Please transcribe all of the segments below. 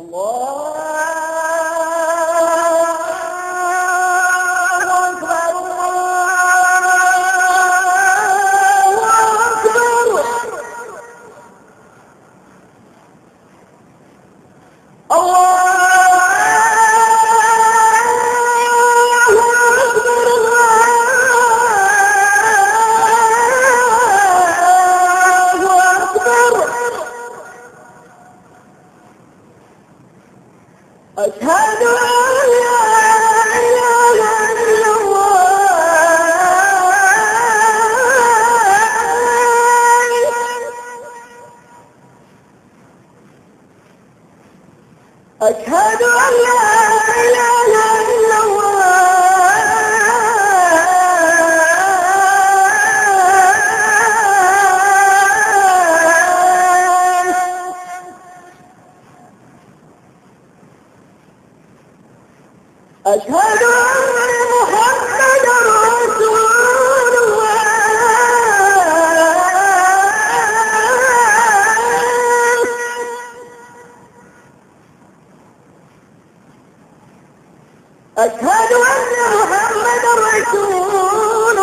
أشهد أن لا إله إلا الله أشهد أن لا إله إلا أشهد أن محمدا رسول الله أشهد أن محمدا رسول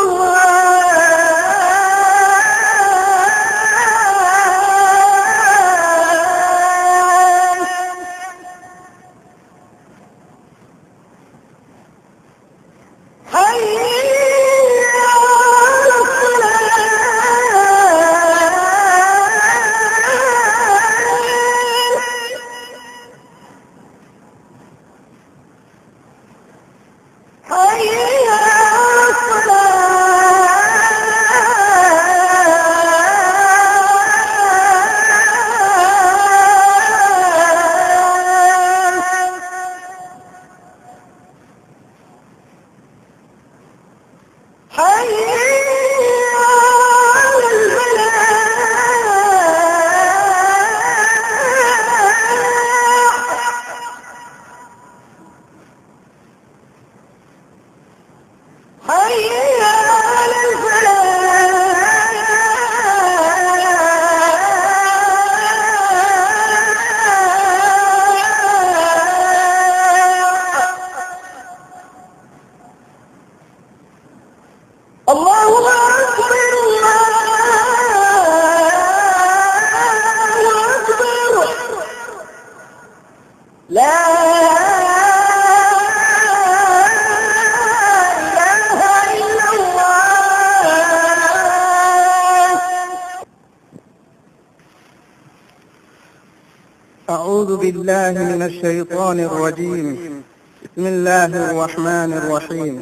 أعوذ بالله من الشيطان الرجيم. بسم الله الرحمن الرحيم.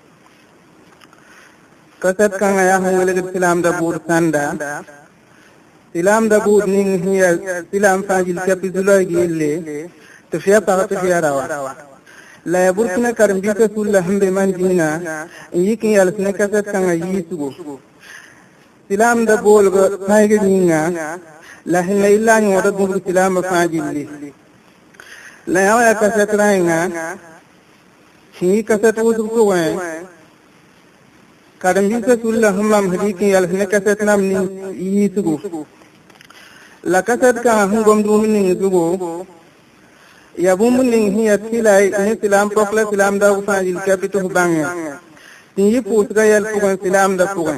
كتب كان يهول السلام دبور سندا سلام دبور نين هي سلام فاجل كبزلوي اللي تفيا تفيا روا لا يبركنا كرم بيت سول هم بمن دينا يكين يالسنا كتب كان يسوع سلام دبور فاجل نينا لا هلا إلا أن يورد السلام فاجل لا يا كتب راينا شيء كتب وزوجه كارم بيت سول هم مهديكين يالسنا كتب نام يسوع لا كتب كان هم قمدومين يسوع يا بومنين هي تلاي نسلام بقول سلام دا وفاجل كابيتو بانيا تيجي بوسكا يالفوعن سلام دا فوعن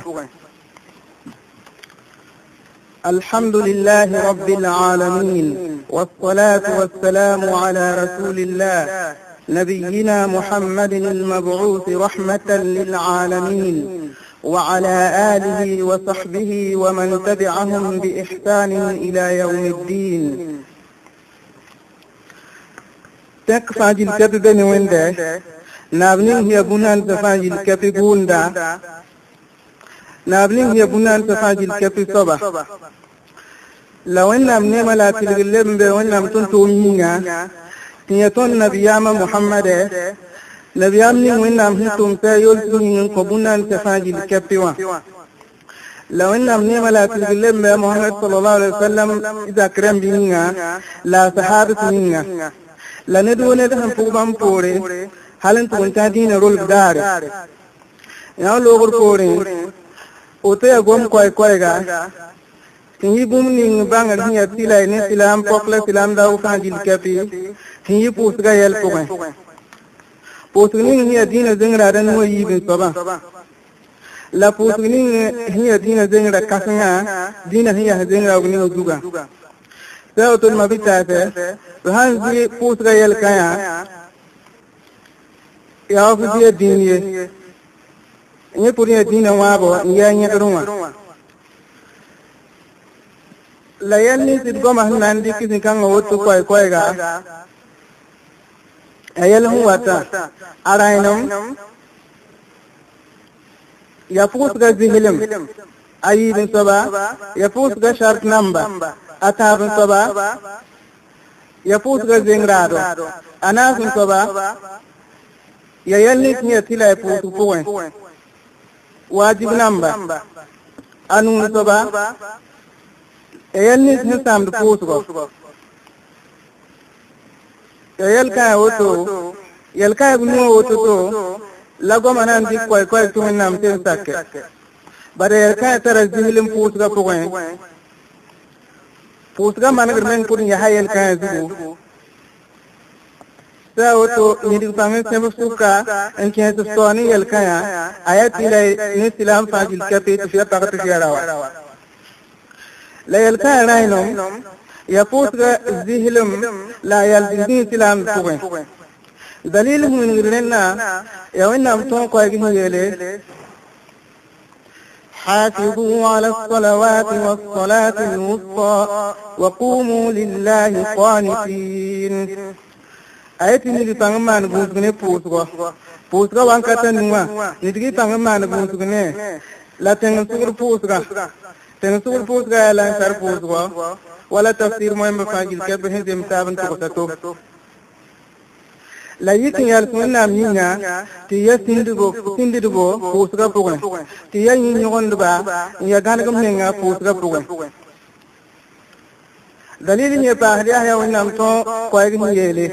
الحمد لله رب العالمين والصلاة والسلام على رسول الله نبينا محمد المبعوث رحمة للعالمين وعلى آله وصحبه ومن تبعهم بإحسان إلى يوم الدين. تكفاجل كببن ونده نابنين هي بنان تفاجل كببوندا نابنين هي بنان تفاجل كبصبا لو أننا منما تلغلم بأننا تنتومينا تيتون نبيام محمد نبيام نينا مهتم سيولتون قبنان تفاجل كبوا لو أننا منما تلغلم بمحمد صلى الله عليه وسلم إذا كرم بينا لا صحابة منا la ne do ne han pubam pore halen tun ta dina rol dare ya logor pore ote agom koy ga tingi bum ni bangal hiya tilay ne silam pokla silam da u fajil kapi هي بوسغا يلفوغن بوسغنين هي دين زنغرا دن ويبن صبا لا بوسغنين هي دين زنغرا كاسنا دين هي زنغرا ونيو دوغا سأوتون ما بيتاته فهانزي بوسغا يلكايا يافدي دينيه nye puri dina wabo nya nya ruma la yanni sid goma nandi kisin kan wotu koy ga ayal huwata arainum yafus ga zihilum ayibin saba yafus ga shart number atabin saba yafus ga zingrado anasun saba ya yanni nya tila yafusu poen واجب نمبر أنو سبا يلني نسام دفوسكو يلكا وتو يلكا بنو وتو لغو منان دي كوي تو نام تنسك bare يلكا ترى زيلم فوسكا فوين فوسكا مانغر من كون يا يلكا زغو سأوتو نيدي فامي سمسوكا إن كانت الصواني يلكايا آيات إلى نسلام فاجل كبيت في أبغت جراوا لا يلكايا راينم يفوت الزهلم لا يلزم سلام فوين دليل من غيرنا يوين أمتون قايقين يلي حافظوا على الصلوات والصلاة الوسطى وقوموا لله قانتين ayati ni tangman busgne pusga wankata nuwa nidigi tangman busgne la tensugur pusga la sar pusga wala tafsir moyem fagil ke be hem taban ko sato la yikin yal sunna minya ti yasindigo pusga pugne ti yanyi nyogonduba ya ganagam menga pusga pugne dalil ni bahriya ya wonnam to koygi yele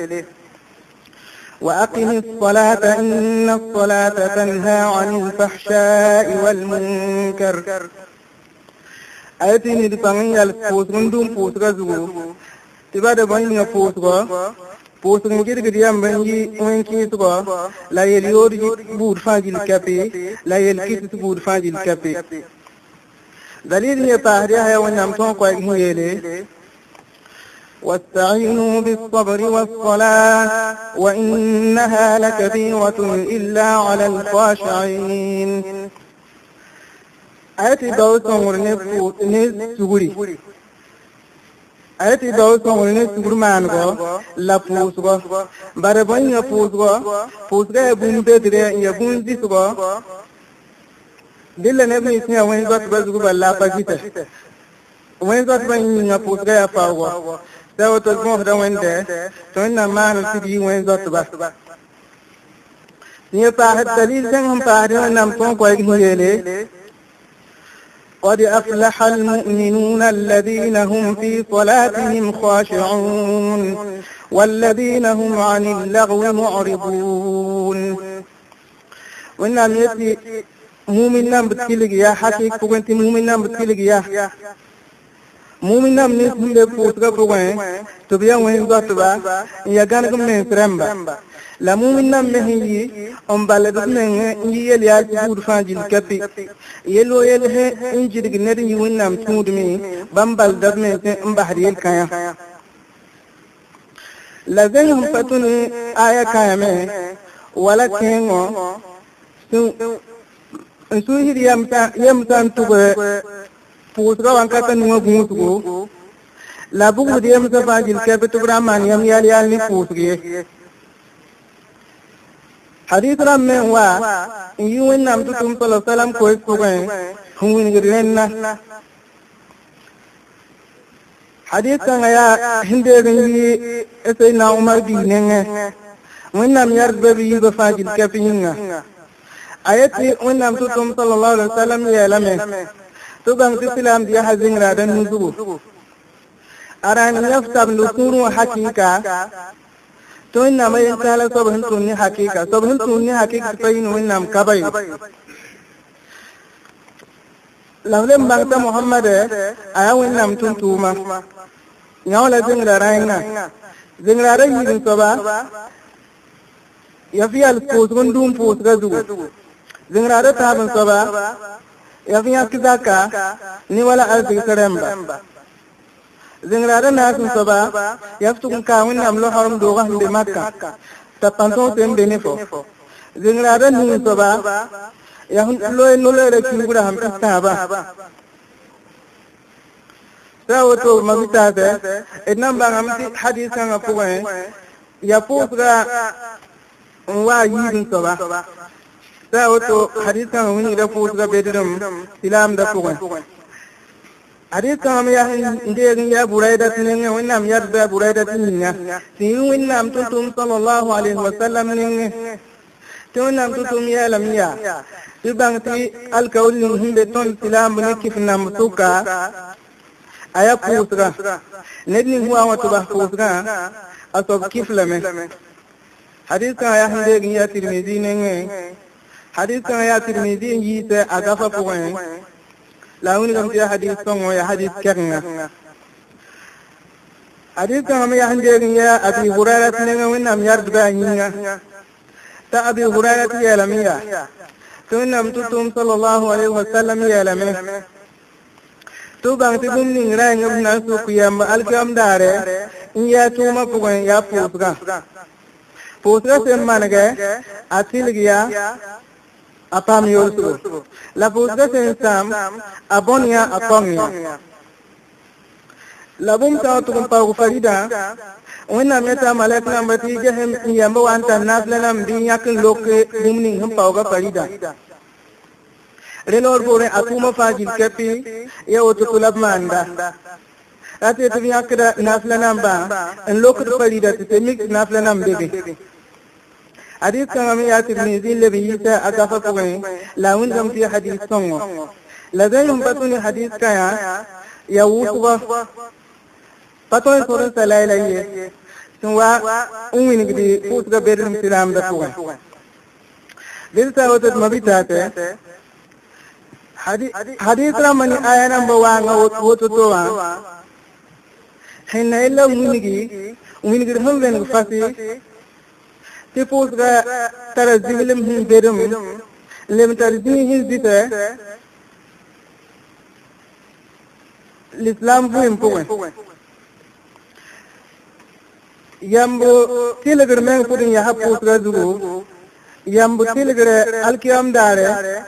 وأقم الصلاة إن الصلاة تنهى عن الفحشاء والمنكر أيتني دفعين الفوس مندوم فوس غزو تبادة بين فوس غا فوس مجد قديم بنجي وينكي سغا لا يليور بود فاجل كابي لا يلكيس بود فاجل كابي دليل هي طاهرية هي ونمتون قوي هيلي واستعينوا بالصبر والصلاة وإنها لكبيرة إلا على الخاشعين أتي دوسون ورنفوت نسوري أتي دوسون ورنسور مانغو لا فوسغو باربون يفوسغو فوسغو يبون بدري يبون زيسغو دل نبني سنيا وين زوت بزغو بلا فاكيتا وين زوت بين يفوسغو يفاوغو سوى تزموه دوينده توينا ماهر السيدي وين زوت بس نيطاها الدليل جنهم طاهرين نمتون قويق هيلي قد أفلح المؤمنون الذين هم في صلاتهم خاشعون والذين هم عن اللغو معرضون وإنهم يتي مؤمنا بتكيلك يا حقيق وانت مؤمنا بتكيلك يا مؤمنا من اسم بفوسك فوين تبيا وين ذاتبا يغانكم من سرمبا لا مؤمنا مهي بلد من يلي يجور فاجل كفي يلو يله انجد نري وينام تودمي بامبال دد من بحر الكايا لازم فتون آية كامة ولا كينو سوهي يمتان تبا فوسكا وانكتا نوا بوسكو لا بوكو ديام سفاجل كيف تبرامان يال نفوسكي حديث رمي هو يوين نامتو تم صلى الله عليه وسلم كويس كوين هم ينجريننا حديث كان يا هندي سيدنا عمر دينه وين نام يرد بي بفاجل كيف ينغا ayati wannan tutum sallallahu alaihi wasallam ya lame to ban islam dia hazin radan nuzubu aran yaftab nusuru hakika to inna mai tala sabhin tunni hakika tayin wannan kabai lawlen bangta muhammad aya wannan tuntuma nyawla jin rayna zingrare yidin soba ya fi alfus gundum fus gazu zingrare tabin soba ya fi yakizaka ni wala alfi saremba zingrare nasin soba ya fi tukun kawin namlo harum doga hinde makka tapanton tembe nefo zingrare nin soba ya loy nolere kingura hampista ba sawoto mabitase enamba ngamti hadith nga puwe ya pusga wa yidin soba sawoto hadith nga wini da pusga bedrum silam da puwe hadith nga ya ndegin ya buraida tinenge winnam yarda buraida tinnya ti winnam tutum sallallahu alaihi wasallam ninge tunam tutum ya lamya ibangti alkawlin himbe ton silam ne kifna musuka aya pusga nedni huwa watu ba pusga asob kiflame hadith ka ya hande ya Tirmidhi nenge hadith ka ya Tirmidhi yite agafa point launi kam ya hadith songo ya hadith kerna hadith ka ya hande ya Abi Hurairah nenge winam yarda nyinga ta Abi Hurairah ya lamia tunam tutum sallallahu alaihi wasallam ya lamia tu bang ti bum ning ra ngam na su kiyam alkam dare ya tuma pugan ya pusga sem manage atil gya apam yosu la pusga sem sam abonia akonya labum ta tu pa farida wena meta malak nambati gehem yamba wanta naslanam din yakin loke bum ning hum pa farida relor bore atuma fajil kepi ya utulab manda ate tu yakra naflanam ba en lokut farida te mix naflanam bebe hadith kan ya Tirmidhi le biyita agafa puwe lawun gam fi hadith songo lazayum patuni hadith kaya ya wutuba patoi soran salailaye tunwa unwini gidi pusga bedrum silam da puwe dilta wotot mabitate hadith ramani aya number 1 woto towa hinna illa winigi humben fasi tipus ga tarazzilim hin bedum lem tarzih hin zite l'islam bu impuwe yambo tilgir men pudin ya hapus ga zugu yambo tilgir alkiyam dare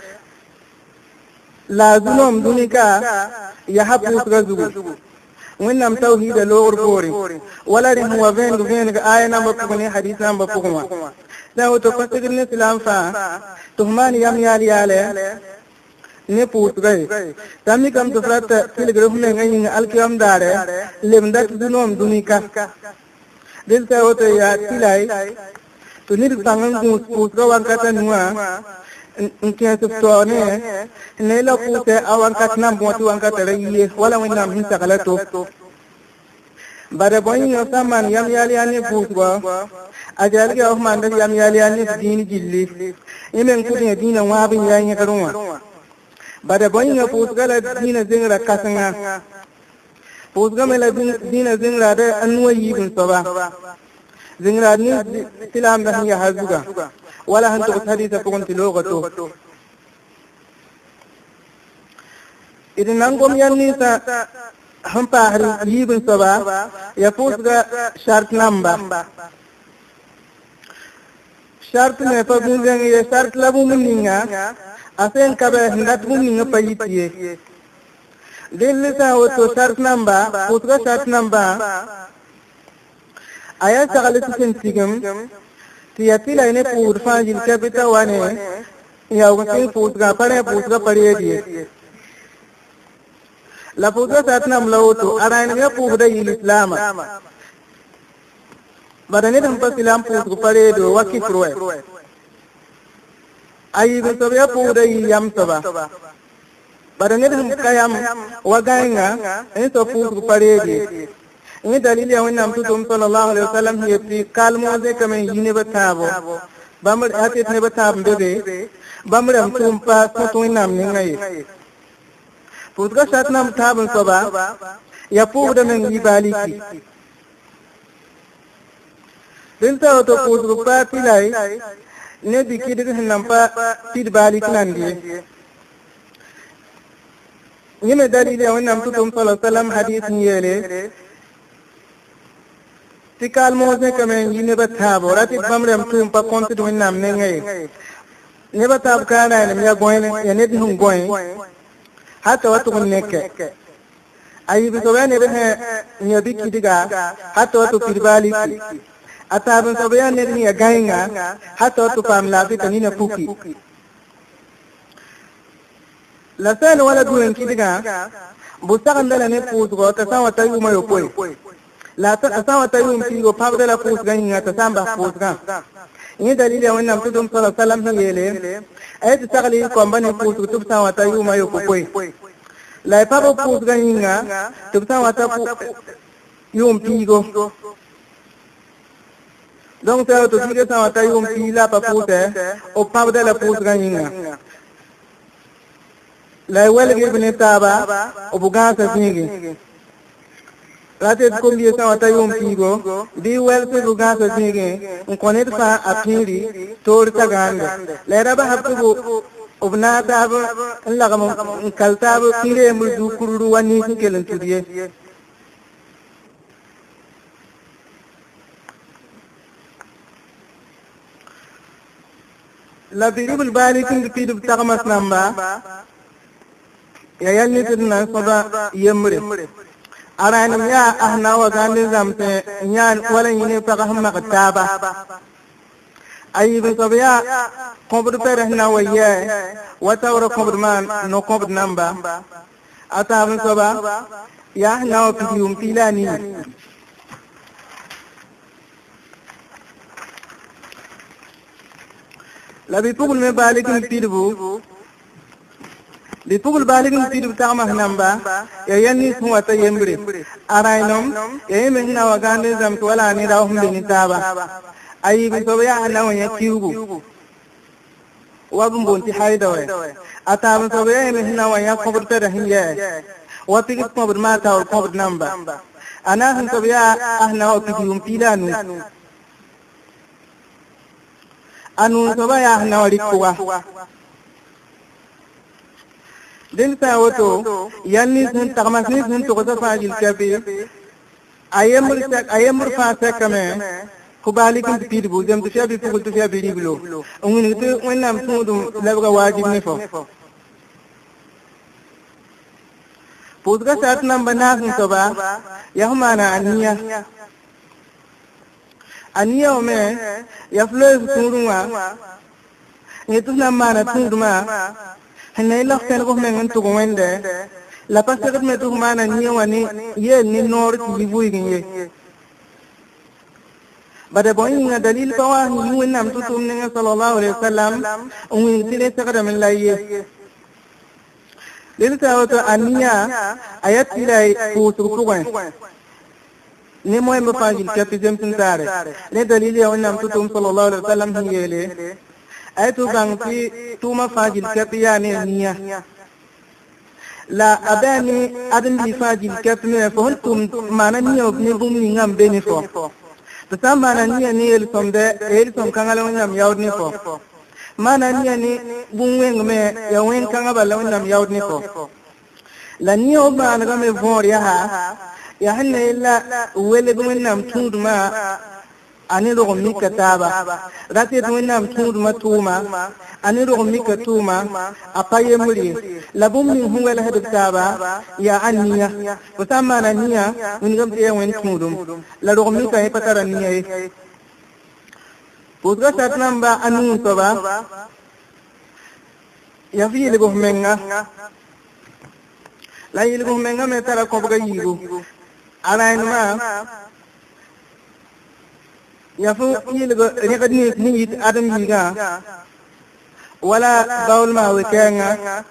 lazumam dunika ya hapus ga zugu winnam tawhid lor bori wala ri huwa ven ga aya namba pugni hadith namba pugma dawo to pasigir ne islam fa tuhmani yam yale ne pus gai tammi kam to frat tilgir hume ngai alkiyam dare lemdat dunom dunika del ta woto ya tilai to nir tangan pus ga wangkata nuwa inke to ne la pute awankat nam moti wankat reyi wala winam hin sakalato bare boyin yo saman yam yali ani putwa ajal ge of man yam yali ani din jilli imen kudin dina wa bin yayin karunwa bare boyin yo putga la dina zingra kasanga putga mela dina zingra de anwa yibin soba zingra ni tilam da ya hazuga wala hantu haditha kunti logato idan angom yanni sa hampa hari yibin soba ya pusga shart number shart ne pa bunjang ye shart labu muninga asen kabe hindat muninga payitiye dilli sa woto shart number pusga shart number aya sagalati sentigam tiyatila ine pur fajil kapita wane ya ugatin pusga pare diye la pusga satnam lawto arain ga pugda islam badane dam pa silam pusgu pare do wakifroe ayi go to ya pugda yam soba badane dam kayam wagainga to pusgu pare diye ini dalili ya wani namtu sallallahu alaihi wasallam ya fi kalmo zai kame yine batabo bamar ate ne batab bebe bamar am tumpa to nam ni ngai putga sat nam tabun soba ya puda men yibaliki Dinta to puzru pa pilai ne biki de nampa tir balik nandi yeme dalile wannan tutum sallallahu alaihi wasallam hadith yele tikal moze kamen yine batabo rati bamrem tum pa konti do nam ne ngay ne batab kana ne ya goyne ya ne di hun goy hatta watu nekke ayi bi to bane be ne biki diga hatta watu tirbali atabun sabayan ne ni gainga hatta watu famla bi tanina puki la sen wala duwen kidiga busakan dala ne puugo ta sawa tayu mayo poi la ta sawa tayu mpigo pabda la puus gainga ta samba puusga ni dalili wannan tudum sallallahu alaihi wasallam yele ayat sagli ko mbane puus tub sawa tayu mayo poi la pabo puus gainga tub sawa ta yum pigo donc ça to tige sawa tayu mpila pa puuse o pabda la puus gainga la welge ibn taba obugansa singi rate ko liye sa wata yum pigo di wel se bugansa singi konet fa apiri tor tagando la raba habbu obna tab lagam kaltab kire mul kururu wani kelen tudiye la biribul balikin pidu tagamas namba ya yalni tidna soda yemre aranam ya ahna wa gandin zamte nyan wala yini pa hamma kataba ayi bi sobiya kombur perehna waye wata wara kombur man no kombur namba ata bi soba ya ahna wa pidum pilani labi pugul me balikin pidbu di pugul baligin pidu tama namba ya yanni suwa ta yembre arainom ya yeme hina wagande zam wala ni raw humbe ni taba ayi bi so ya na wanya kiubu wabun bonti hayda we atama so ya yeme hina wanya koburta da hinye wati ki kobur mata o kobur namba ana han so ya ahna o pidum pilanu anu so ya ahna wali kuwa din sa wato yanni sun tagamasni sun to ko fajil kabi ayemur fa sakame ko balikin pidi bu jam to shabi ko to shabi riblo ngini to wonnam tudum labga wajib ne fo pudga sat nam bana sun to ba yahmana aniya o me ya flo turuma ni to nam mana turuma hanay la xel ko men to wende la passer me to mana ni wani ye ni nor ti buy ngi bada boy nga dalil fa wa ni wonnam to tum ne sallallahu alaihi wasallam umin tile sakada min laye lil tawato aniya ayat ilay putu ko ni moy ma fajil kapizem tin tare ne dalil ya wonnam to tum sallallahu alaihi wasallam yele ay tu bang fi tuma fajil kapiya ne niya la abani adin bi fajil kapne fo tum mana niyo ne bum ni ngam beni fo to sam mana niya ni el som kangala ngam yawd ni fo mana niya ni bum weng me ya wen kangaba la ngam yawd ni fo la niyo ba na me vor ya hanne illa wele bum nam tunduma ani ro mi kataba rati to nam tunduma tuma ani ro mi katuma apaye muri labum min huwala hadaba ya aniya wasama na niya ngam te wen tundum la ro mi kay patara niya pudga satnamba anu to ba ya fi le bo menga la yile bo menga me tara ko ga yigo arainuma ya fu yilgo rekadni ni adam yiga wala bawl ma wekenga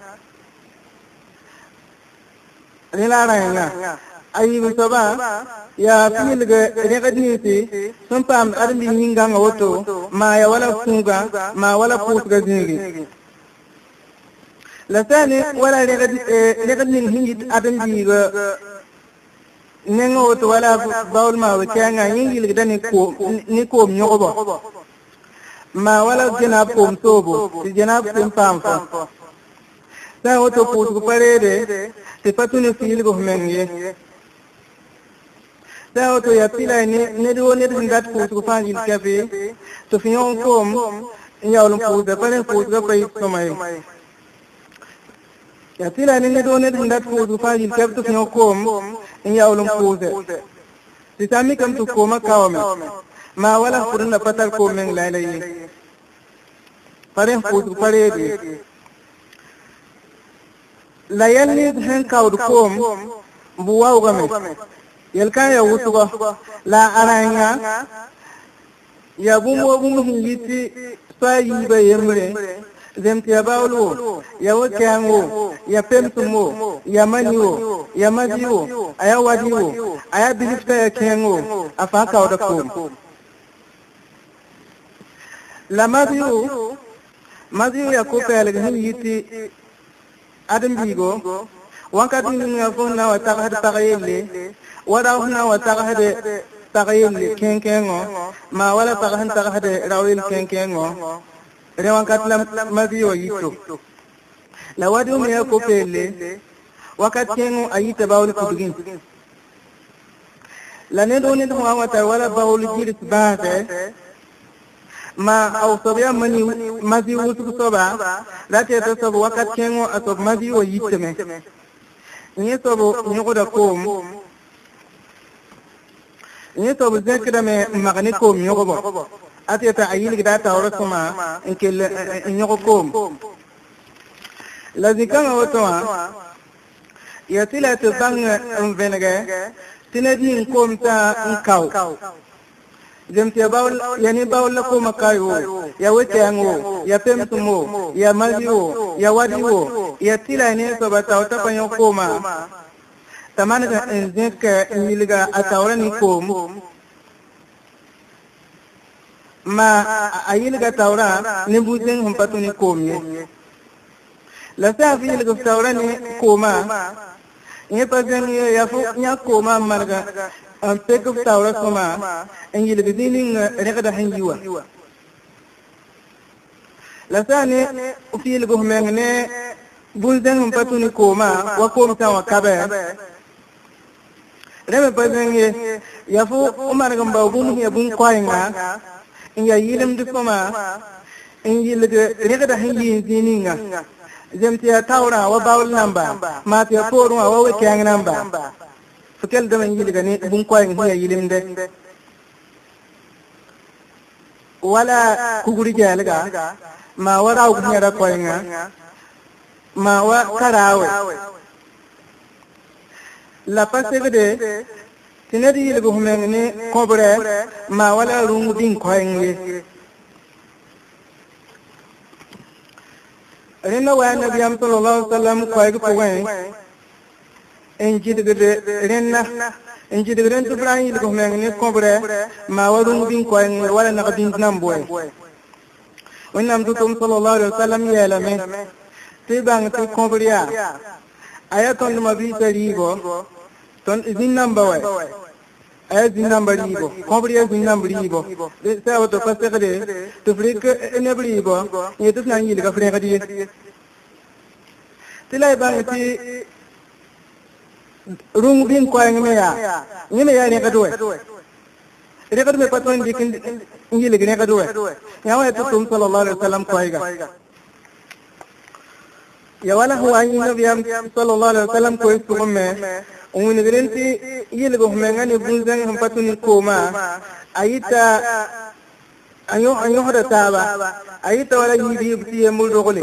nila ranga ayi soba ya yilgo rekadni ti sumpam adam yinga ngoto ma ya wala funga ma wala pusga zingi la sani wala rekadni ni adam yiga nengo to wala baul ma wa kanga yingil gidani ko nyogo ma wala janab ko mtobo ti janab ko pamfa sa oto ko parede te patune fil go mengi sa oto ya pila ne do ne ngat ko fanjil kafe to fion kom nyawlum ko de pare ko ga pay somay ya pila ne do ne ngat ko fanjil kafe to fion kom nyawlum ko de sitami kam to koma kawame ma wala furna patal ko men lalai pare ko parede la yanni hen kawdu kom buwaw game yelkan ya wutugo la aranya ya bumo yiti sayi ba yemre zemti abawlu ya wakango ya pemtumo ya maniwo ya madiwo aya wadiwo aya bilifta ya kengo afa kawda kom la madiwo ya kopel hen yiti adam bigo wakati nga fona wa tagad tagayele wada hona wa tagad tagayele kenkengo ma wala tagad rawil kenkengo re wakati la mabiyo yito la wadi me ko pele wakati kengo ayita bawul kudugin la ne do ne do wa ta wala bawul jirit baate ma au sobya mani mazi wusu soba lati to sobo wakat kengo asob mazi o yiteme ni sobo nyogoda kom ni sobo zekra me magani kom nyogobo ati ta ayil gida ta ora soma inkel nyogo kom lazikanga wotwa yatila to bang venege tinadi kom ta nkaw zemti baul yani baul la ko makayo ya wetango ya pemtumo ya maziwo ya wadiwo ya tila ne so bata wata panyo koma tamana ga enzeka miliga atawra ni kom ma ayilga tawra ni buzen humpatu ni komye la safi ilga tawra ni koma ye pazen ya fu nya koma marga am pek tawra soma engil bidinin rekada hanjiwa la sane ufil go mengne bulden hum patuni koma wa kom ta wa kabe rebe pazenye yafu umar gamba bun ya bun kwainga inga yilim dukoma engil rekada hanji zininga zemti ya tawra wa bawl namba ma ti koru wa we kyang namba fukel da man yili gani bun koy ngi yilim de wala kuguri jalga ma wara ku nyara koy nga ma wa karawe la pasegede tinadi yili go humengni kobre ma wala rungu din koy ngi rena wa nabiyam sallallahu alaihi wasallam koy go powen enjidgede renna enjidgede to brani ko mengni kobre ma warun bin ko en wala na din namboy wonnam tutum sallallahu alaihi wasallam yelame tibang to kobriya ayaton ma bi tarigo ton din namboy ay din nambarigo kobriya din nambarigo de sawo to pasegede to frik enebrigo yeto nan yili ka frengadi tilay bang ti rung bin ko ngme ya ne kadwe ire kadu me patwan dikin ngile gine kadwe yawa to tum sallallahu alaihi wasallam ko ayga ya wala huwa nabiyam sallallahu alaihi wasallam ko isumme umuni grenti yile go mengani bunzang hum patun ko ma ayita ayo hoda taba ayita wala yibi yibti emul dogole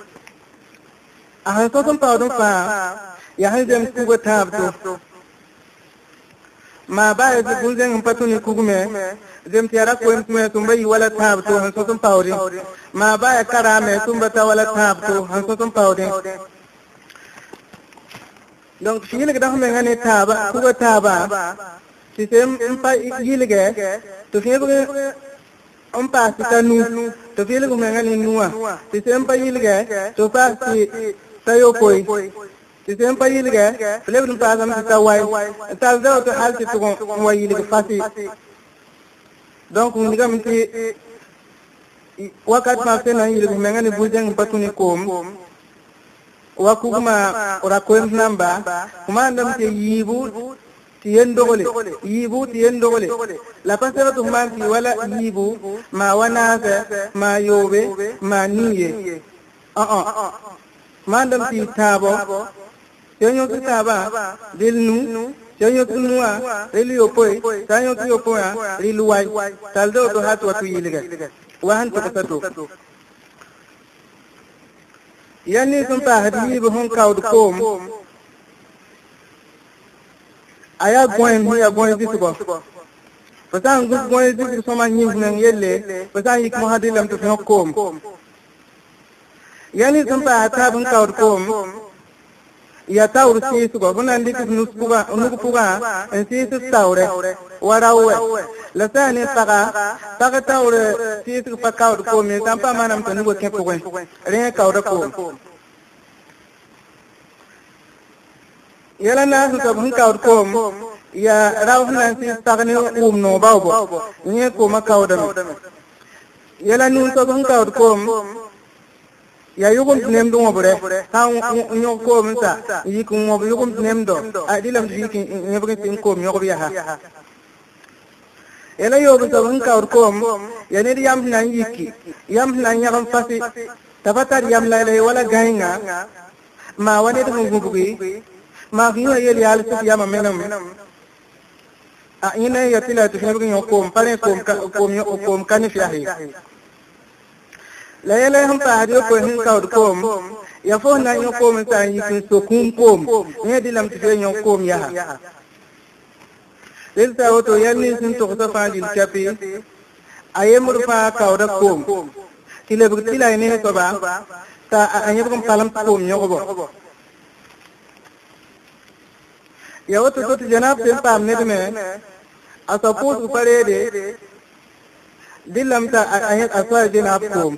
ahan to tum pawdon fa ya hanzem kugo tabto ma ba ya bunzen patuni kugume zem tiara ko emtume tumbai wala tabto han sotum pawri ma ba ya karame tumbata wala tabto han sotum pawri donc fini ga dafa ngane taba kugo taba sistem impa yilige to fini ko on passe tanu to fini ko ngane nuwa sistem pa yilige to passe tayo koy ti sen pa yilge lebdum pa gam ta way ta zaw to hal ti to way yilge fasi donc ni gam ti wakat ma sen na yilge mengani bujang patuni kom wakuma ora koem namba kuma ndam te yibu tiyen dogole la pasera to manti wala yibu ma wanasa ma yobe ma niye mandam ti tabo tenyo ti taba dilnu tenyo ti nuwa reli opoi tanyo ti opoya riluwai taldo to hatu watu yiliga wahan to kasato yani sumpa hadi bu hon kawd kom aya goyen disugo pasan gu goyen disugo soma nyin nan yelle pasan yik mo hadilam to kom yani sumpa hata bun kawd kom ya tawr si sugo bunan dik nuspuga en si su tawre warawe la sane paga tawre si su pa kawd kom ni tampa manam to nugo kepo wen re kawd kom yala na su tabun kawd kom ya rawhna si sagni no bawbo ni ko ma kawdam yala nu tabun kawd kom ya yugum nem do ngobre ta nyo ko mta yikum mo yugum nem do adilam yiki nyebge tin ko nyo biya ha yala yobu tabun kawd kom ya ne yam nan yiki yam nan yam fasi tabatar yam la wala gainga ma wane to ngubugi ma hiyo yeli yal su yama menam ina yatila to hebgi yokom pare kom kan fiahi la yele hum pa hadiyo ko hin kawd kom ya fo na yokom ta yikin so kom ne dilam to yokom ya lelta oto yanni sun to ta fadil kapi ayemur fa kawd kom tilebg tilay ne to ba ta anyebgum palam kom nyogo ya wato to janab tem pam ne me asapos upare de dilam ta ayat aswa janab kom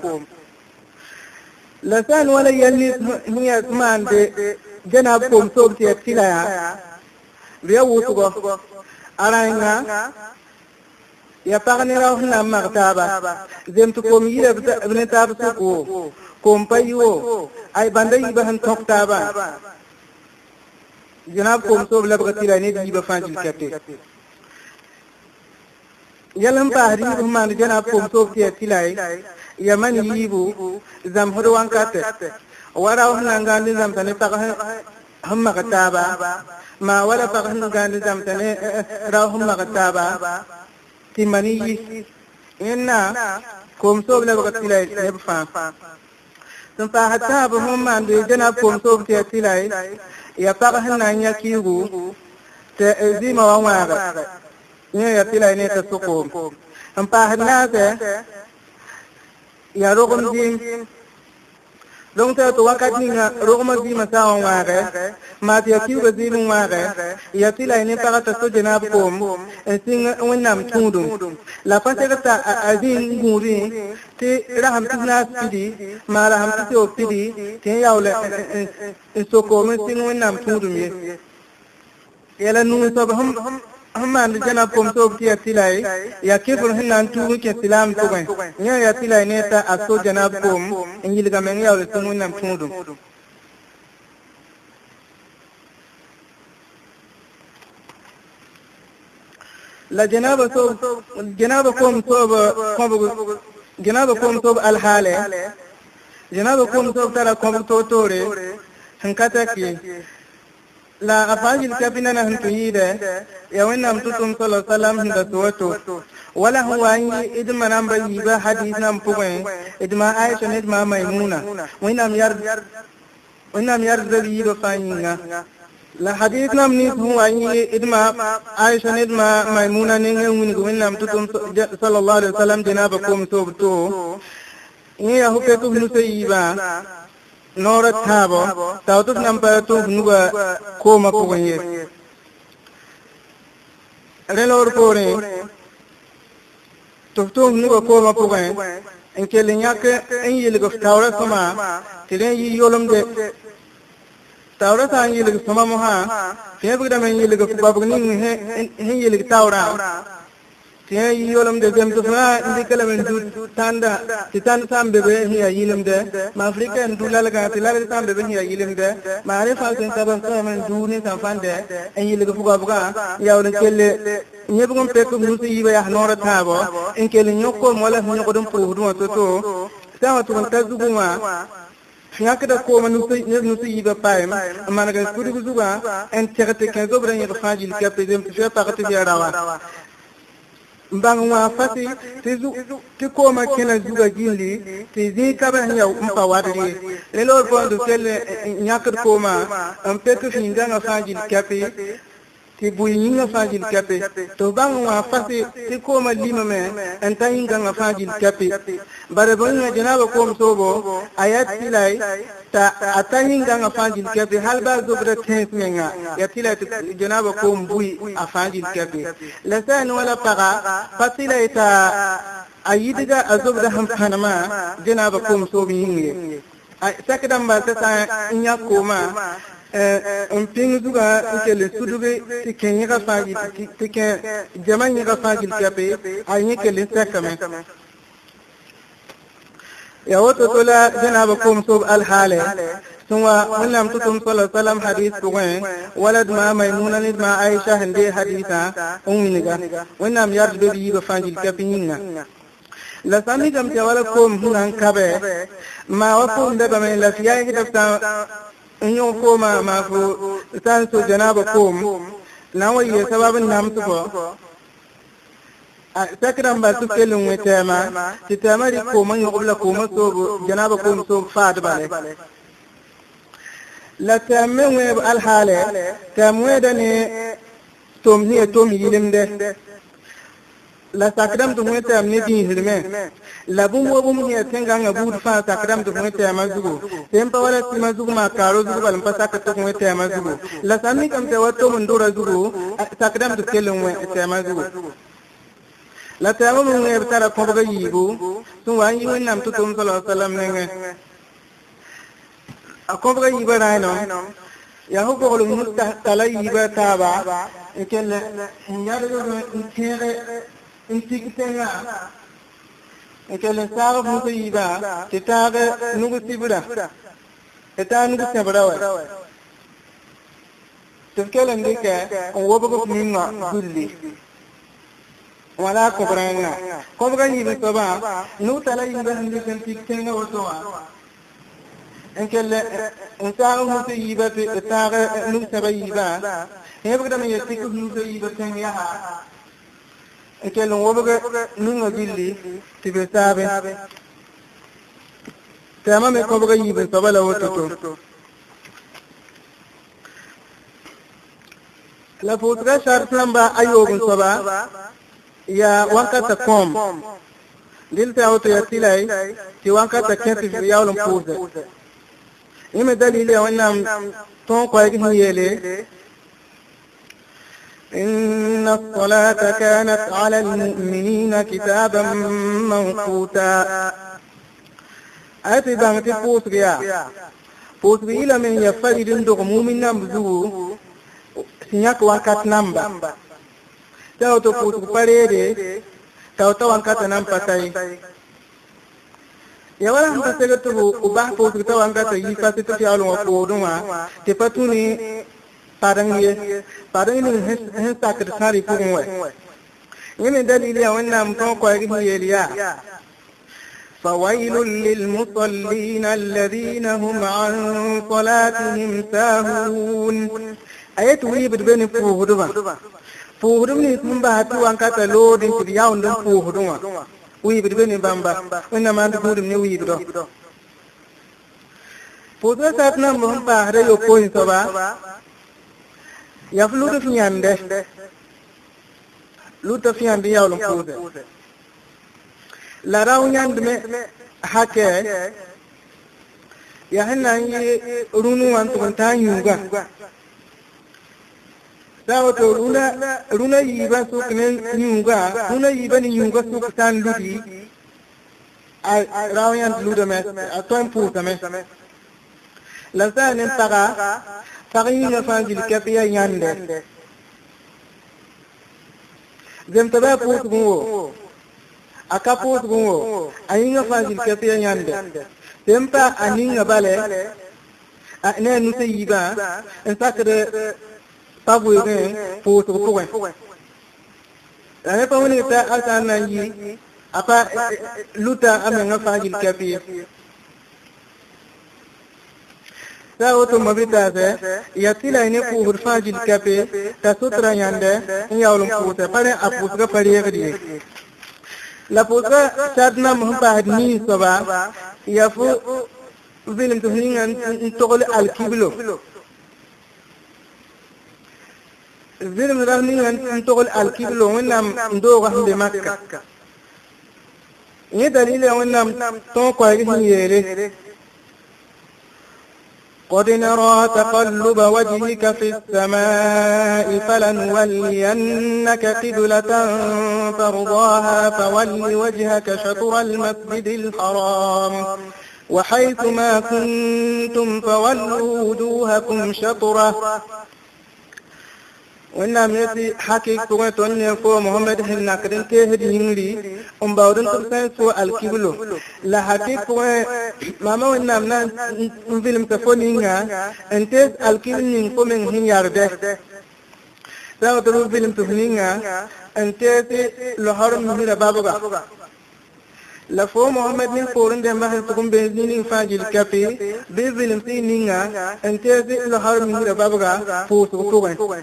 lasan wala yalli hiya man de janab kom so ti tilaya biya wutugo aranga ya parne raw na martaba zemtu kom yira ibn tab suko kom payo ay bandai bahan toktaba janab kom so labgati la ne di ba fanjil katte yalam bahri man janab kom so ti tilai yaman yibu zam hodo wankate wara wahna ngandi zam tane paga hamma kataba ma wala paga ngandi zam tane raw hamma kataba timani inna kom so labgati la ne ba fa tumpa hatta ba man de janab kom so ti tilai ya paga hanna nya kigu te zima wa wara ne ya tilai ne ta suko ampa hanna te ya rogum din donc to wakati na rogum zima sa wa wara ma ti kigu zima wara ya tilai ne paga ta so janab kom sin wonnam tudum la pasera ta azin nguri te raham tna sidi ma raham to sidi te yawle so ko men sin wonnam tudum ye yala nu so hum man janab kom so ti tilai ya kibur hinan tugu ke salam to ben ya tilai ne ta aso janab kom ingil ga men yawle sin wonnam tudum la janaba kom so alhale janaba kom so tara kom to tore hankata ki la afajil kabina na hantuyide ya wannan tutum sallallahu alaihi wasallam da tuwato wala huwa idma namba yiba hadith nam puwen idma aisha ne idma maimuna wannan yar zabi do fanyinga la hadith nam ni huwa idma aisha ne idma maimuna ne ngin gwen nam tutum sallallahu alaihi wasallam janaba kom so to ya huketu nusayiba nora thabo tawtus nampa to nuga koma koye relor kore to nuga koma koye en kele nyake en yele go tawra sama tire yi yolom de tawra sa yilig sama mo ha fe bu da men yilig babu ni he yilig tawra tiya yolam de dem to fa indi kala men du tanda titan sambe be hiya yilim de ma afrika en du lalaga tilal sambe be hiya yilim de ma re fa sen saban sa men du ni sam fande en yilig fuga buga yawna kelle ñebu ngom pek musu yiba ya nora tabo en kelle nyoko mola nyoko dum pu du to tawa to kan tazuguma fiakda ko man nusu yiba paim man ga kudu zuga en tigate kan zobra ni fajil kape dem fi parti ya rawa mbangwa fati ti ko ma kena zuga gili ti zi kabe ya umpa wadri lelo bondo kelle nyakar ko ma am petu finga na fajil kape ti buyinga fajil kape to bangwa fati ti ko ma limame anta hinga na fajil kape bare bonga janaba ko msobo ayat tilai ta atahinga na fajil kape halba zobra tesmenga ya tilai janaba ko mbui afajil kape la san wala paga fatila ita ayidiga azobra ham kanama janaba ko msobi hinge sakadam ba ta nya koma ping zuga kele suduge tikenye ga faji tiken jamani ga faji kape ayi kele sakame ya wato tola janaba kum sub al hale ثم ولم تكن صلى الله عليه وسلم حديث بغين ولد ما ميمونة ما عائشة هندي حديثا أمينك ونام يرد بي بفانج الكافيين لسامي جم تولكم هنا كبه ما وقوم دبا من لفيا كتبتا إنه كوما ما فو تانسو جنابكم ناوي سبب النام تبو sakram ba su kelun wetema titama ri ko man yobla ko maso janaba ko so faad bale la tamme al hale tamwe dane tom ni tom yilimde la sakram to wetam ni din hilme la bum wo bum ni tenga nga bud fa sakram to wetam azugo tempa wala tima zugo ma karo zugo bal pa sakto to wetam azugo la sami kam te wato mun dora zugo sakram to kelun wetam azugo la tamu mun e tara ko ga yibu sun wa yi wannan to tum sallallahu alaihi wasallam ne akoba ga yiba rayno ya hukko ko mun tala yiba taba ekelle nyaro do tere intikitenga ekelle saga mun to yiba titaga nugu tibura eta nugu tibura wa tukele ndike wobo ko minga gulli wala ko branga ko ga yiba to ba nu tala yiba handi kan tikitenga wotowa enkelle insaanu musu yiba te taga nu sabayiba hebga me yetiku nu yiba ten yaha enkelle woboga nu ngilli tibe sabe tama me ko boga yiba sabala woto la futra shart namba ayogun saba ya wakata kom dilta auto yatilai ti wakata kenti yawlum puze إما دليل وإنهم تنقى يلي إن الصلاة كانت على المؤمنين كتابا موقوتا أتي بانتي فوسريا إلى من يفرد دغمو من نمزو سنياك وانكات نمبا تاو تفوس فريدي تاو وانكات نمبا تاي ya wala hanta sega to uba ko to wanga to yi fa to ti alo ko duma te patuni parang ni he sakar sari ko ngwe yene dalili ya wannan ko ko yi yeliya fawailul lil musallin alladhina hum an salatihim sahun ayatu wi bidbeni fuhuduma ni tumba hatu wanka ta lodin ti yawon don fuhuduma wi bidbeni bamba wonna man to dum ni wi bido podo satna mon pa hare yo ko in soba ya fludo fiande luto fiande yawlo podo la raw nyand me hake ya hanna yi runu wan to ta yuga dawo to runa yiba so kenen nyunga runa yiba ni nyunga so tan ludi a rawan luda me a ton puta me la sanin paga fagin fangil kapiya yande dem taba putugo aka putugo ayinga fangil kapiya yande tempa aninga bale ne nu se yiba en sakre pabuye putugo ane pa woni ta alta nanji apa luta amenga fangil kapiya sa oto mabita se yatila ine ku hurfajil kape ta sutra yande yawlum pusa pare apusga pariye gadi la pusa sadna muhba ni soba yafu bilim to hingan togol al kiblo bilim rahningan togol al kiblo wonam ndo wahde makka ni dalile wonam to ko yere قد نرى تقلب وجهك في السماء فلنولينك قبلة ترضاها فول وجهك شطر المسجد الحرام وحيث ما كنتم فولوا وجوهكم شطره ونعم يتي حكي كوغتون يفو محمد هلنا كدن تهدين لي باودن ترسان سو الكبلو لا حكي كوغ ماما ونعم نفيلم تفونينها انتس الكبلين كومن هن يارده ساو ترو فيلم تفونينها انتس لحرم مهير بابوغا لفو محمد نين فورن دم بحر تكون بيزنين فاجل كافي بفيلم تينينها انتس لحرم مهير بابوغا فوسو كوغ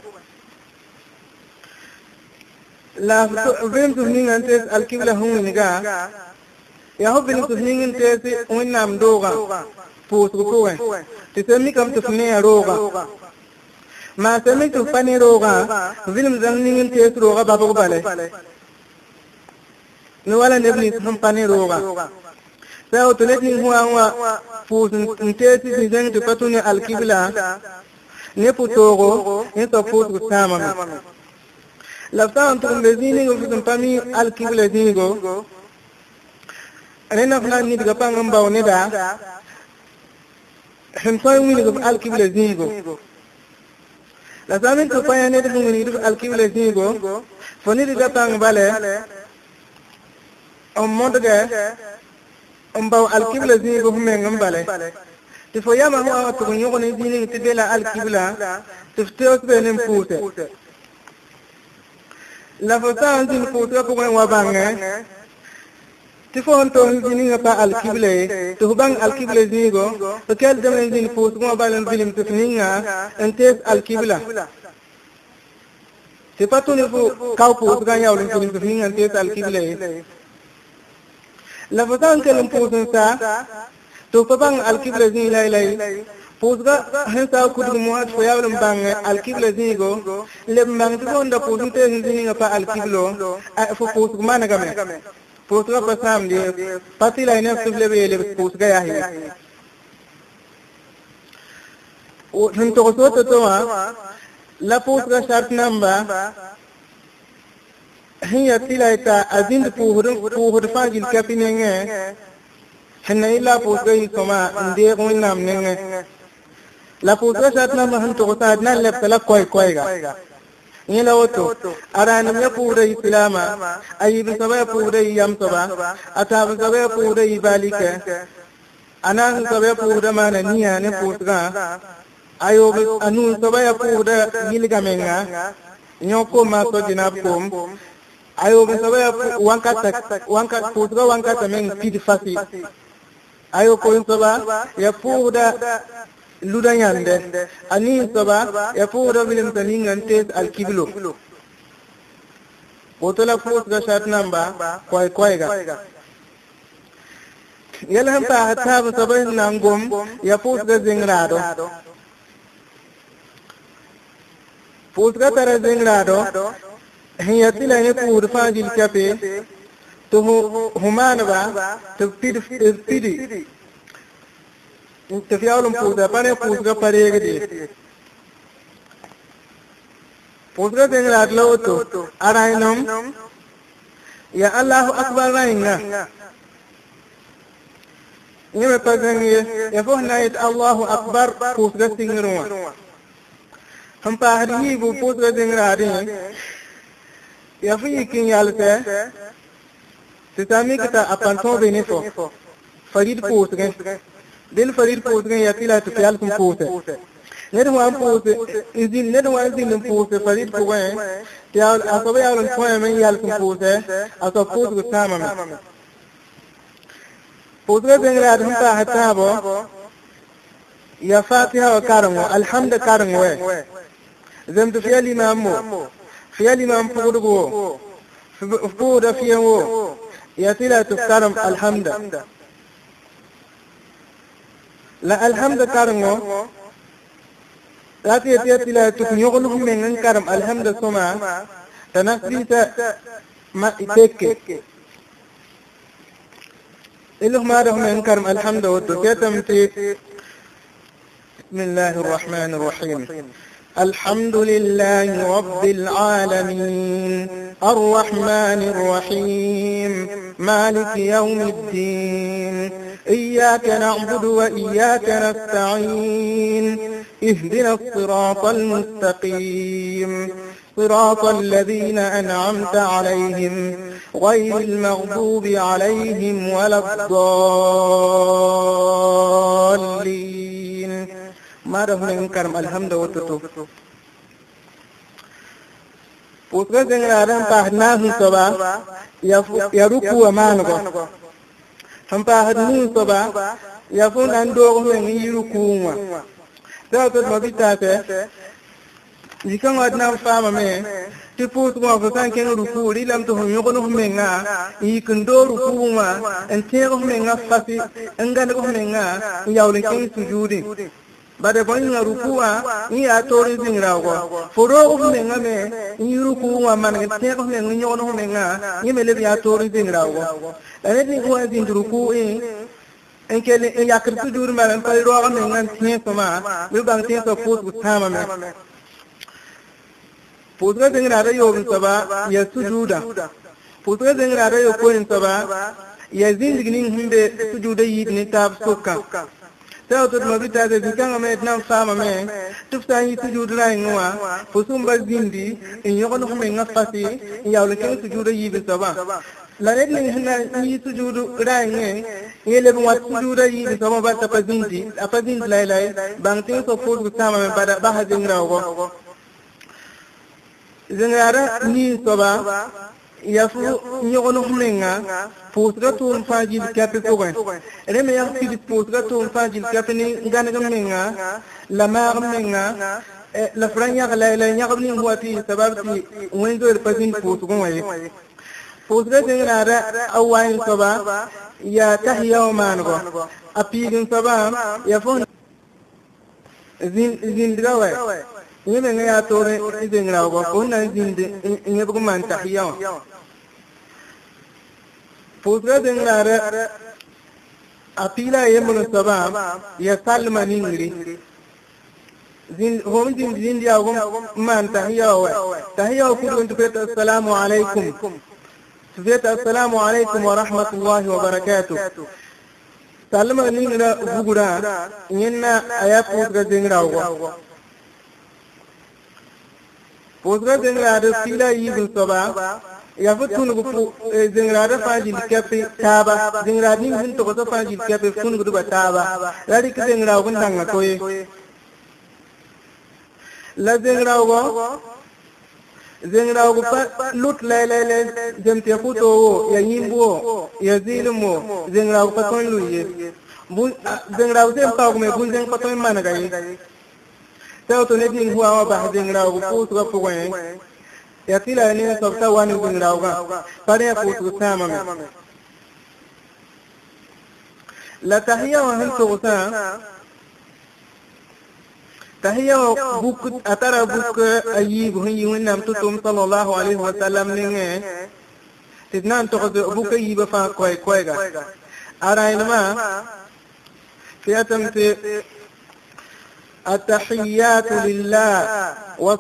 la vem tu ninga antes alkibla huniga ya ho bin tu ninga antes wonnam doga pusu kowe tisemi kam tu ne roga ma semi tu pani roga film zang ninga antes roga babu bale no wala nebni tum pani roga sa o tu letin huwa pusu antes ti zang tu patuni alkibla ne putogo ne to pusu sama لفتان تقوم بزيني وفتن فامي الكبلة زينيغو أنا فلان نيدغا بانغم باو ندا حمصاي وينيغو الكبلة زينيغو لسامين تفايا نيدغو وينيغو الكبلة زينيغو فنيدغا بانغ بالي مودغا باو الكبلة زينيغو همينغم بالي تفايا ما هو تقوم يغني زينيغو تبيلا الكبلة تفتيوس بينم فوسي la fota din putra ko wa bange ti fon to ni ngapa al kible to bang al kible zigo to kel dem din put ko balan film to ninga entes al kibla ti patu ni fu kau put ga yaw din film to ninga entes al kible la fota kel put sa to bang al kible zi lai lai pusga hensa kudu muat fayawlam bang alkibla zigo lembang to onda pusute zinga pa alkiblo fo pus mana game pusga pasam di patila ina sufle bele pusga yahi o hinto soto to la pusga shart number hiya tilaita azin puhur fagil kapinenge henna ila pusga isoma inde gonam nenge la putra satna mahan to sadna leptala koy ga yela woto arana me pura islama ayib sabe pura yam soba atab sabe pura ibalike anan sabe pura mana niya ne putra ayo anu sabe pura yilga menga nyoko ma to jinab kom ayo sabe wanka putra wanka tamen pid fasi ayo ko soba ya pura luda yande ani soba ya pura bilim taningan tes al kiblo botola fus ga shat namba koy ga yala ham pa hatta soba nangom ya pus ga zingrado pus ga tara zingrado hiya tilane pur fajil kape to humana ba to pidi تفيالهم فوزا باني فوزا فريق دي فوزا دينغلات لوتو أراينهم يا الله أكبر راينا نيم بازنجي يفوهنا يت الله أكبر فوس غسينغروا هم باهريه بفوس غسينغرادين يفوي كين يالسه تسامي كتا أبانتون بينيفو فريد فوس غن دل فريد فوس غن يتيلا تفيالكم فوس ندوان فوس إذن ندوان إذن فوس فريد فوس يال أصبح يالون فوس من يالكم فوس أصبح فوس غسامة فوس غسينغراد هم باهتابو يا فاتحة وكارمو الحمد كارمو زمت في الإمام في الإمام فقدبو فقود فيه يتلا تكرم الحمد لا الحمد كارمو لا تيتلا تكنيغنه من كرم الحمد سما تنسيت ما إتك إله ما له من كرم الحمد وتكتمتي بسم الله الرحمن الرحيم الحمد لله رب العالمين الرحمن الرحيم مالك يوم الدين إياك نعبد وإياك نستعين اهدنا الصراط المستقيم صراط الذين أنعمت عليهم غير المغضوب عليهم ولا الضالين ما رفنا كرم الحمد وتتو Putra dengaran pahnahu soba yaruku amanugo hampahnu soba yafun ando men yirukuwa tato mabitate jikan wadna fama me tipus mo fasan ken ruku lilam to yogono menga yikundo rukuwa entero menga fasi engano menga yawle ken sujudi bade boy nga rukuwa ni atori zingrago foro menga me ni rukuwa man ke ko menga nyono menga ni mele bi atori zingrago ane ni ko azin ruku enkele yakir sujud man pa ro ga menga tin soma bi bang tin so pus gutama me pusga zingrada yo saba ya sujuda pusga zingrada yo ko saba ya zinginin himbe sujuda yi ni tab sokka Tautot mabita de dikanga me nam fama me tufta yi sujud la ngwa fusumba zindi in yogono me ngafati yawle ken sujud yi be saba la red ni hina yi sujud la nge yele bu wat sujud yi be saba ba ta pazindi apazindi la la bangtin so fudu tama me bada ba ha zingrawo zingara ni saba yafu nyogono menga pusga tum fajil kape kogen reme yang fi pusga tum fajil kape ni ngana menga la mar menga la franya la nyagni huati sababti wenzo el pasin pusgo waye pusga dengra awain soba ya tahya wa mango apigin soba yafu zin drawe yeme nga tore dengra go onna zin ngebu man tahya Pusga dengar apila yemun sabab ya salma ningri zin hom zin dia hom man tahiyya kullu tufeta assalamu alaykum tufeta assalamu alaykum wa rahmatullahi wa barakatuh salma ningra bugura yenna ayat pusga dengra go pusga dengar apila yibun sabab ya futun gu zingrada fajil kape taba zingradi hin to ko fajil kape fun gu ba taba ladi ke zingra gu tanga koy la zingra gu pa lut le jemte futo ya yimbo ya zilmo zingra gu pa ton luye bu zingra gu tem pa gu me bu zeng pa ton managa yi taw to ne din huwa ba zingra gu fu to ko ya tila ni sabta wani zingraga pare futu sama me la tahiyya wa hal tughta tahiyya buk atara buk ayyib hin nam tutum sallallahu alaihi wa sallam ne tidnan to buk ayyib fa koy ga ara inma fiatam te التحيات لله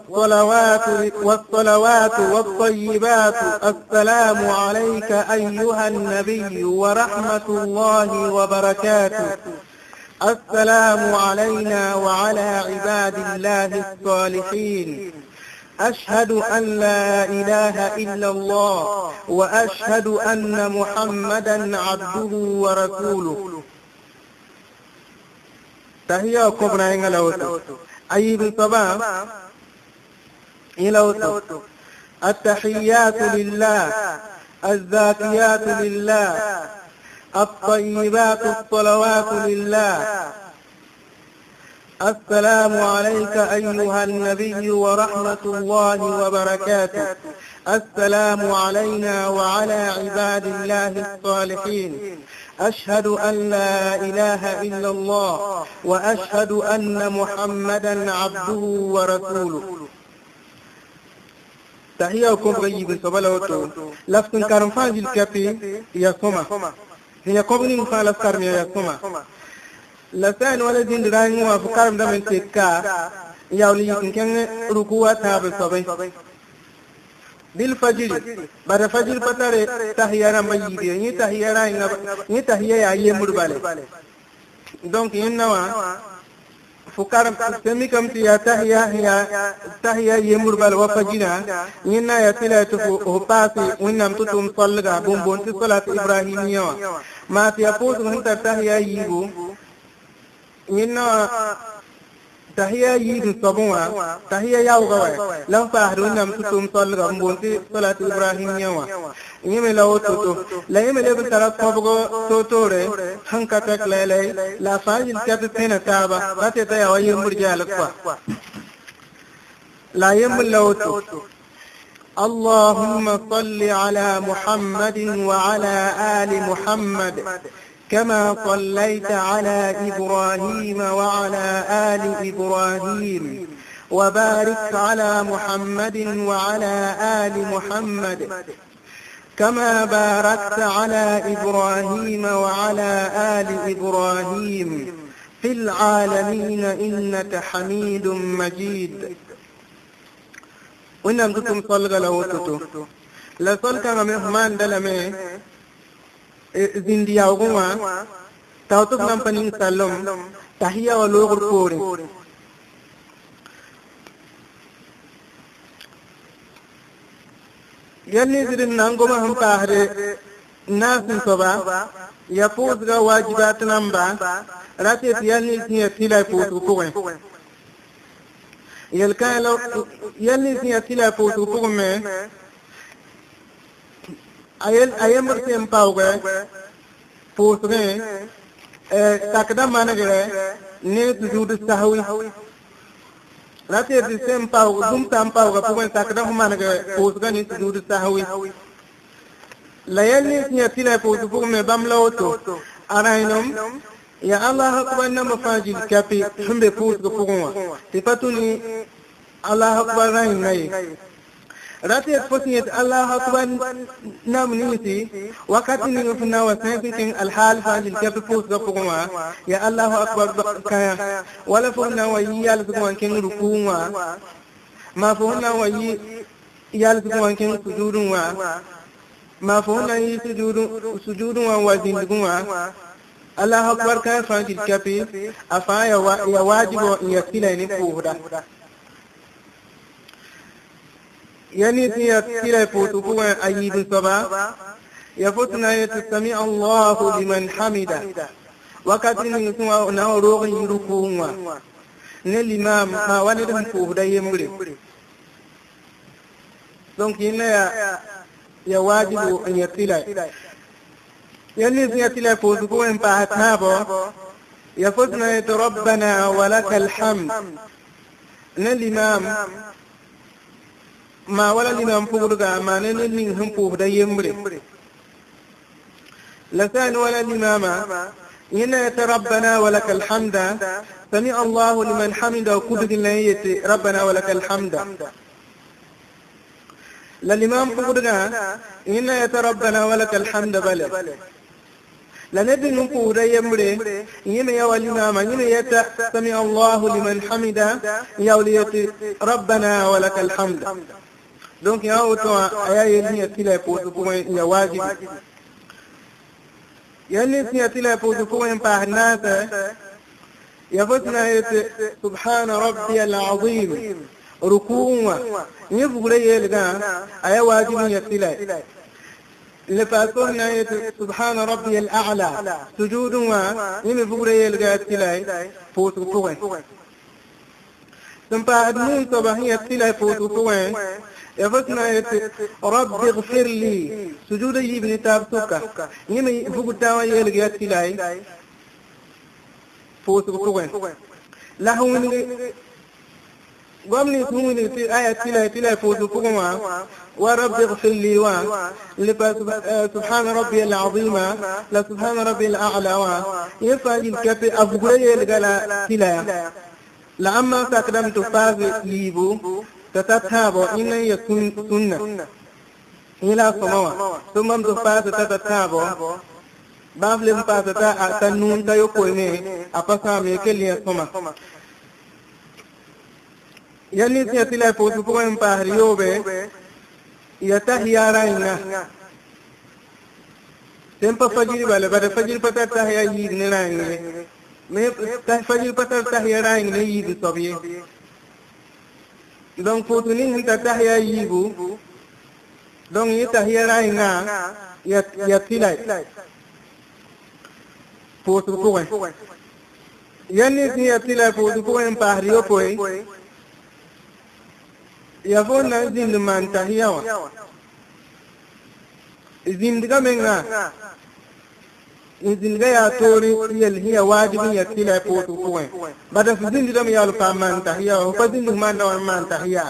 والصلوات والطيبات السلام عليك أيها النبي ورحمة الله وبركاته السلام علينا وعلى عباد الله الصالحين أشهد أن لا إله إلا الله وأشهد أن محمدا عبده ورسوله. تحية كبرى إنغلوتو أيب صبا إلوتو التحيات لله الزاكيات لله الطيبات الصلوات لله السلام عليك أيها النبي ورحمة الله وبركاته السلام علينا وعلى عباد الله الصالحين أشهد أن لا إله إلا الله وأشهد أن محمدا عبده ورسوله. تحياكم غيب سبلوتو لفتن كارنفاج الكافي يا سما هي قبل فعل كارم يا سما لسان ولدين دراني وفكارم دمن تكا ياولي كن ركوع تاب سبي بالفجر بعد فجر فترة تحيا رميدي ني تحيا يا يمربالي donc innawa fukaram semi kam tiya tahiyya yemurbalé wa fajina inna ya tilatu ho pasi winnam tutum solga bombon ti salat ibrahimiyya ma tiya podu hunta tahiyya yibu inna tahiyya yidu sabwa tahiyya yawgawa lam fahru nam tutum solga bombon ti salat ibrahimiyya yeme lawoto la yeme le tara kobo totore hanka tak lele la fajil kat tena taba rate ta yawa yemur jala kwa la yem lawoto اللهم صل على محمد وعلى آل محمد كما صليت على إبراهيم وعلى آل إبراهيم وبارك على محمد وعلى آل محمد كما باركت على إبراهيم وعلى آل إبراهيم في العالمين إنك حميد مجيد. ونعم تكم صلغ لوتو لا صلغ مهمان دلمي زنديا وغوا توتف نمبنين سلم تحية ولوغر كوري يلي زرين نانغوما هم باهري ناس نصبا يفوزغا واجبات نمبا راتي يلي سنية تلا فوزغ كوين يلكان لو يلي سنية تلا فوزغ كوين أيامر سيمباوغا فوزغين تاكدا مانغري نيت جود السهوي rate di sempau dum tampau ga puwen sakda humana ga posga ni sudur sahwi layalni nya tila posu pu me bamlawto arainom ya allah akbar na mafajil kapi humbe posga puwa tifatuni allah akbar rain ngai rate fosiyat allah akbar namniti wakati ni funa wa sayyidin alhal fajil kapi posga puwa ya allah akbar kaya wala fona wa yal zuwan ken rukuwa ma fona wa yal zuwan ken sujudunwa ma fona yi sujudunwa wa zinduwa allah akbar kaya fajil kapi afaya ya wajibu ya kila ni fuhda يعني تيا فوتوكوا أيد الصبا يفتنا يتسمع الله لمن حمده وكاتين يسمع نوروغ يركوما نلإمام ما ولدهم فوهدا يمري donc ina ya wajibu an yatila يعني يتلا فوتوكوا ان باهتابو يفتنا يتربنا ولك الحمد نلإمام ما ولا لمن فوقها ما نلين هم فوق دا يمري لسان ولا لماما إن ربنا ولك الحمد سمع الله لمن حمد وكبد النية ربنا ولك الحمد للإمام فوقها إن ربنا ولك الحمد بل la nabi nun puura yembre yime ya walima ma yime yata sami Allahu liman hamida yawliyati rabbana wa lakal hamd. Donc ya auto aya yeli ya tila pour ya wajibi yani ya tila pour par nata ya fotna yete subhana rabbiyal azim rukuwa yebugure yelga aya wajibi ya tila le paso na yete subhana rabbiyal a'la sujudun yebugure yelga tila pour ثم أدنون صباحية تلا فوتوكوين يفتنا رب اغفر لي سجود ابن تابتوكا يمي فوتاوا يلقى تلاي فوتوكوين لهون قبل يكون في آية تلا فوتوكوين ورب اغفر لي سبحان ربي العظيم لا سبحان ربي الأعلى يفعل الكفي أفضل يلقى تلاي لما تقدمت فاز ليبو تتتابع إن يكون سنة إلى سماوة ثم تفاز تتتابع بافلم فاز تنون تيوكويني أفسامي كلي سما يعني سيتلا فوتوكوين باهريوبي يتهيارينا تنپا فجر بالي بعد فجر پتا تهيا يد نرائني मैं फजर पता तहयारा नहीं ये सब ये donc फोटोनी हम तहया ये वो donc ये तहयारा इंगा या तिलाई फोटो को है यानी कि या तिलाई फोटो को हम पाहरियो कोई या वो ना जिंदमान तहया वा जिंदगा मेंगा إذن جاء توري هي واجب يتلا فوتو كوين بعد فزين دم يالو كمان تحيا وفزين ما نوع ما تحيا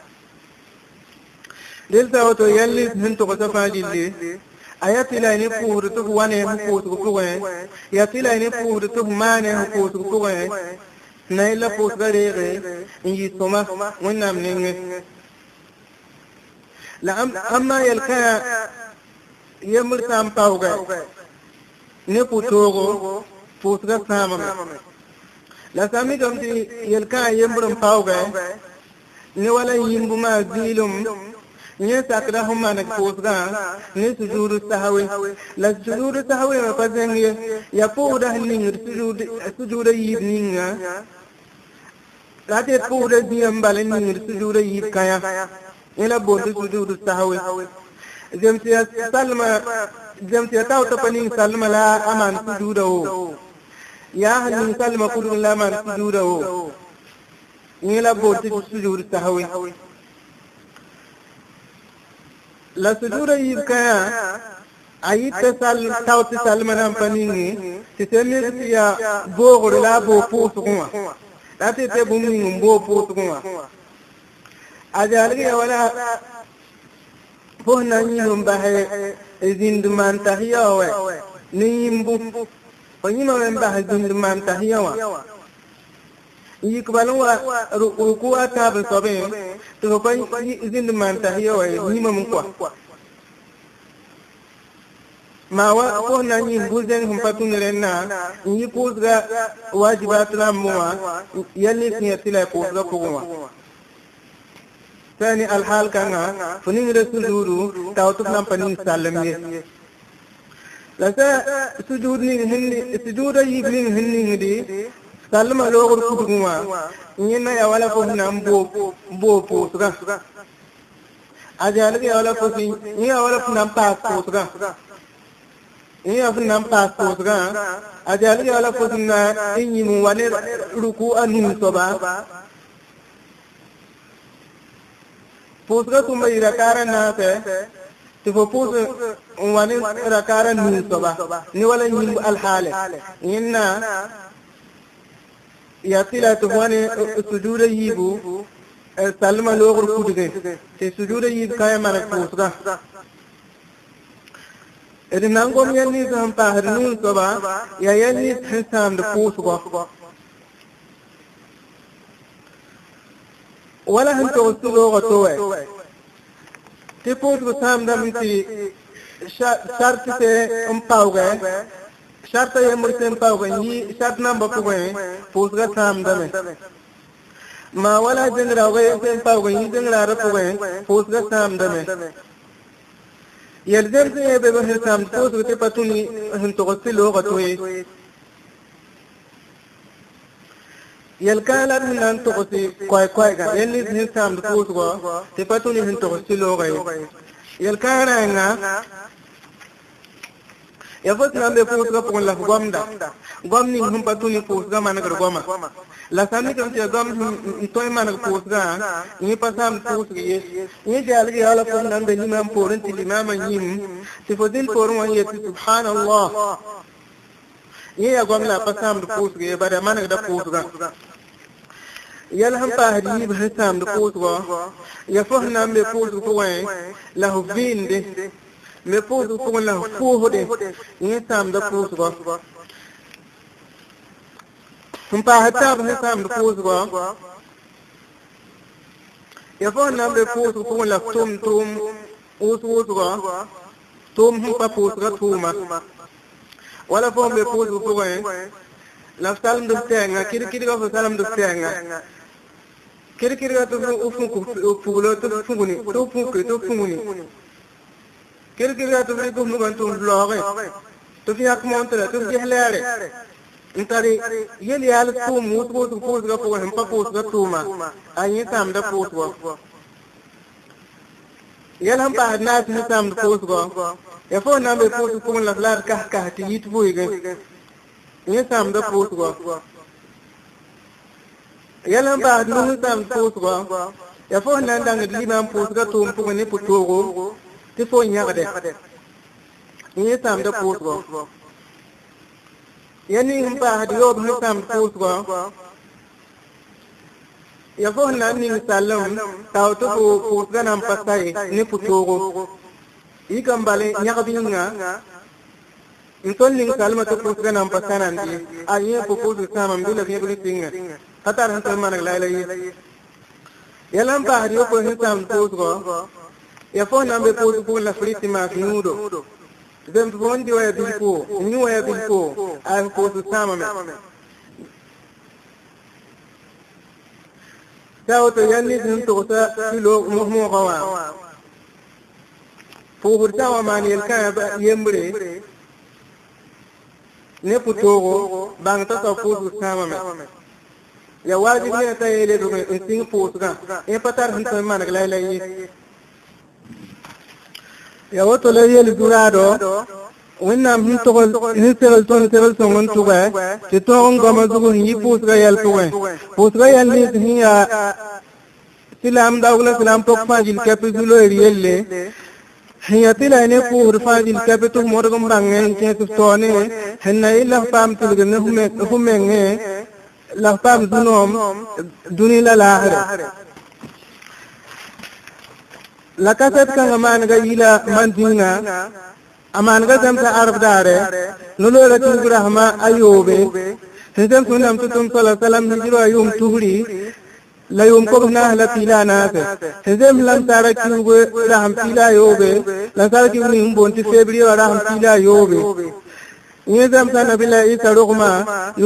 ليلتا وتو يلي هنتو قصفا جلي أياتلا نفور تهوانه فوتو كوين ياتلا نفور تهمانه فوتو كوين نايلا فوت غريغي إنجي سوما ونام نينغي لا أما يلقى يمر سام باوغي ne putogo putra sama la sami gamti yelka yembrum pawga ne wala yimbu ma zilum ne sakra humma nak pusga ne sujudu sahwi la sujudu sahwi ma pazengi ya puda ning sujudu yibninga la te puda diambale ning sujudu yib kaya ila bondu sujudu sahwi jamti salma جمتي تاو تبني سلم لا أمان سجوده يا هني سلم كل لا أمان سجوده إلا بوت سجود سهوي لا سجود يبكى أي تسال تاو تسلم نام بنيه تسمي يا بوغ لا بو فوسكوا لا تتبومي بو فوسكوا أجالي ولا فهنا يوم به زندمان تهياوه نيمبو فنيما من به زندمان تهياوه يقبلوا ركوع تاب صبين تفاي زندمان تهياوه نيما منقوا ما فهنا ينبو زين هم فتون لنا يقوزغا واجبات راموا يلي سيتلا يقوزغا قوما ثاني الحال كان فنين رسول دورو تاوتب نام فنين سالمي لسا سجود هني سجود يبلين هني دي سالم لوغ ركوبما ينا يا ولا فهم نام بو بوسغا اجال يا ولا فسي يا ولا نام باس بوسغا يا فن نام باس بوسغا اجال يا ولا فسنا اني مو wane ruku anu soba pusga tumba irakara nate tifo pus wani irakara nusoba ni wala nyimbu alhale inna yatila tuwani sujuda yibu salma logru kudige te sujuda yib kaya mara pusga edi nangom yanni sam pahar nusoba ya yanni sam de pusga ولا هنتو سلوغة توي تفوت بسام دمتي شرط تي امباوغة sharta ye mursen pa ko ni shart number ko pusga sam dame ma wala dengra ko sen pa ko ni dengra ra ko pusga sam dame yelzem se be be sam pusga te patuni hun to qtilo qatwi yelkala nan to qti koy ga yelli hin sam pusga te patuni hun to qtilo ga yelkala nga ya fot na be pusga pon la gomni hum patuni pusga man gar goma la sami kan te gom toy man pusga ni pasam pusga ye jal ge ala pon nan be ni mam poren ti imam yim ti fodil por mo ye subhanallah ye ya gom la pasam pusga ye bare man ga pusga yal ham pa hadi be sam pusga ya fo na be pusga ko la hu vinde me pusu ko la fuhude ni tam da pusu go humpa hatta ba tam da pusu go ya fo na be pusu ko la tum usu go tum humpa pusu ga tuma wala fo be pusu ko la salam du tenga kiri go salam du tenga kiri ga to ufu ko lo to funguni to funguni kira to be gum nugan to loge to fi ak montra to jehlare intari yeli al to mut go to pos ga ko hem pa pos ga tuma ayi tam da pos go yel ham pa na tam da pos go ya fo na be pos ko la lar ka ti yit buy ga ni tam da pos go yel ham pa nu tam pos go ya fo na ndang di mam pos ga tum ko ni putogo ti fo nyagade ni tam da pusgo yani humpa hadiyo ba tam pusgo ya fo na ni salam taw to pusga nam pasai ni putogo ikambale nyagabi nga intol ning salma to pusga nam pasanan di aye pupusu samam bila bi bi tinga hatar han to man la la yalam ba hadiyo ko tam pusgo ya fo na be pusu ko la friti ma nudo dem bondi wa bilko ni wa bilko ay pusu sama me taw to yanni dun to ta kilo mo gawa fu hurta wa mani el ka yembre ne putogo bang ta to pusu sama me ya wajibi ne ta yele do in pusu ga e patar han to man ga la yi ya wato la yeli durado wonnam hin to hin tegal to ngon to ba te to ngoma zugo ni pusga yel to we pusga yel ni ya silam dawla silam to fajil kapitulo yelle hiya tila ne pur fajil kapitu morgum bangen ke to ne henna illa pam tulgne humenge la pam dunom dunila lahira la kasat kan aman ga ila mantinga aman ga zamta arab dare nulo la tugrahma ayube hezem sunam tutum sallallahu alaihi wasallam hijro ayum tuhri la yum ko na la tilana hezem lam taraku raham tila yobe la sarki ni mbonti february raham tila yobe yezam sana bila isa rugma